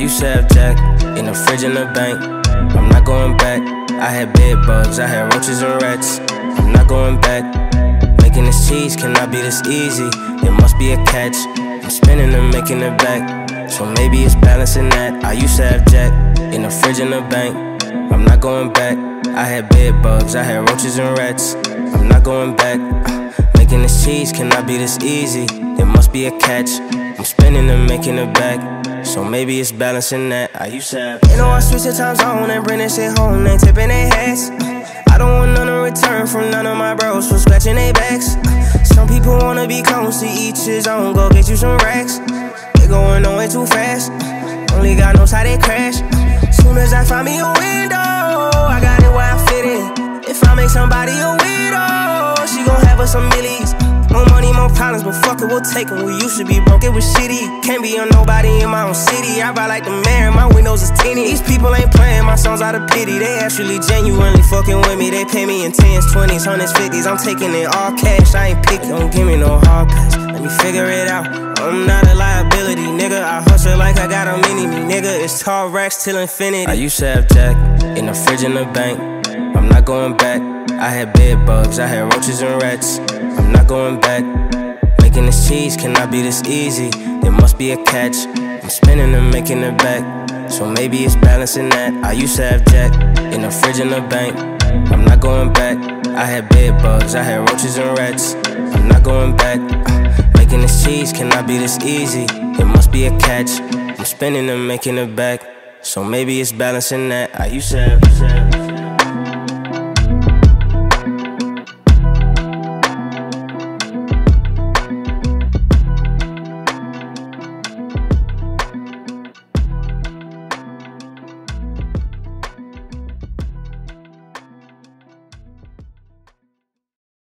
used to have Jack in the fridge in the bank. I'm not going back. I had bed bugs, I had roaches and rats. I'm not going back. Making this cheese cannot be this easy. There must be a catch. I'm spinning and making it back. So maybe it's balancing that. I used to have Jack in the fridge in the bank. I'm not going back. I had bed bugs, I had roaches and rats. I'm not going back. Making this cheese cannot be this easy. There must be a catch. I'm spinning and making it back. So maybe it's balancing that. I used to have. You know I switch the time zone and bring that shit home. They tipping their hats. I don't want none in return from none of my bros for scratching their backs. Some people wanna be clones to each his own. Go get you some racks. They going on way too fast. Only God knows how they crash. Soon as I find me a window, I got it where I fit in. If I make somebody a widow, she gon' have us some millies. More money, more problems, but fuck it, we'll take them. We used to be broke, it was shitty. Can't be on nobody in my own city. I ride like the mayor, my windows is tinny. These people ain't playing my songs out of pity. They actually genuinely fucking with me. They pay me in 10s, 20s, 100s, 50s. I'm taking it all cash, I ain't picky. Don't give me no hard pass, let me figure it out. I'm not a liability, nigga. I hustle like I got a mini-me, nigga. It's tall racks till infinity. I used to have Jack in the fridge in the bank. I'm not going back. I had bed bugs, I had roaches and rats. I'm not going back. Making this cheese cannot be this easy. There must be a catch. I'm spinning and making it back. So maybe it's balancing that. I used to have Jack in the fridge in the bank. I'm not going back. I had bed bugs, I had roaches and rats. I'm not going back. Making this cheese cannot be this easy. There must be a catch. I'm spinning and making it back. So maybe it's balancing that. I used to have